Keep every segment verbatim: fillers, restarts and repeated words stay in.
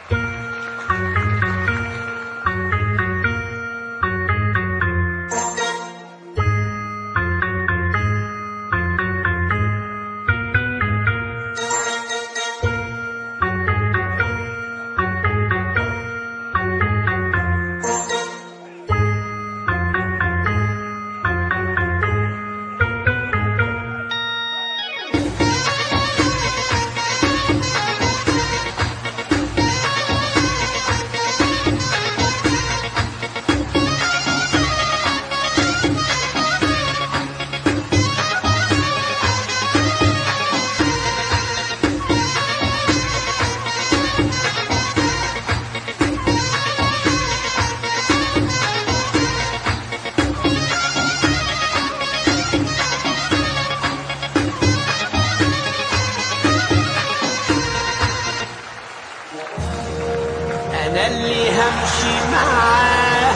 أنا اللي همشي معاه،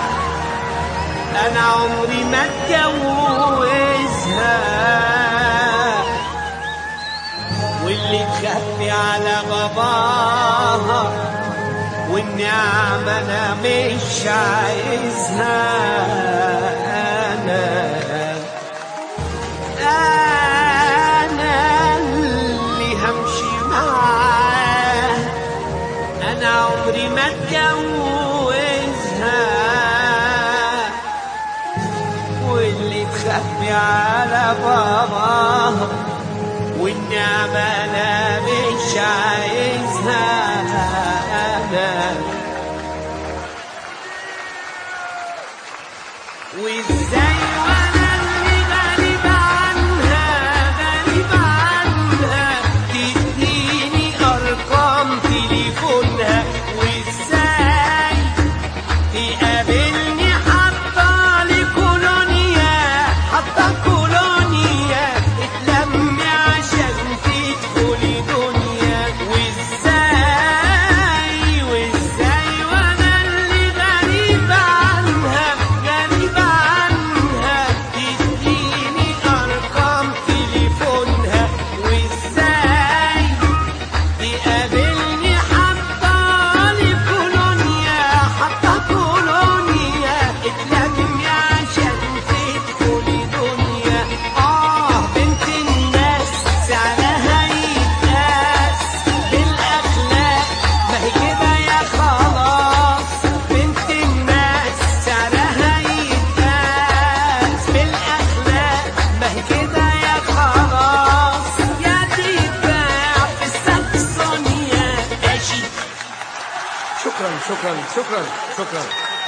أنا عمري ما اتجوزها، واللي تخبي على باباها والنعمة أنا مش عايزها. أنا أنا اللي همشي معاه، أنا عمري ما اتجوزها، واللي تخبي على باباها والنعمة أنا مش عايزها. أنا وإزاي وأنا اللي غريب عنها، غريب عنها، تديني أرقام تليفونها، وإزاي تقابلني حاطالي كولونيا، حاطة كولونيا اتلمي عشان تدخلي دنيا. وإزاي وإزاي وأنا اللي غريب عنها، غريب عنها، تديني أرقام تليفونها، وإزاي تقابلني حطالي كولونيا، حطة كولونيا اتلمي عشان تدخلي دنيا. آه بنت الناس سعرها يتقاس بالأخلاق، ما هي كده يا خلاص. بنت الناس سعرها يتقاس بالأخلاق، ما هي كده يا خلاص. يا تتباع في الساكسونيا ماشي. شكرا شكرا شكرا شكرا.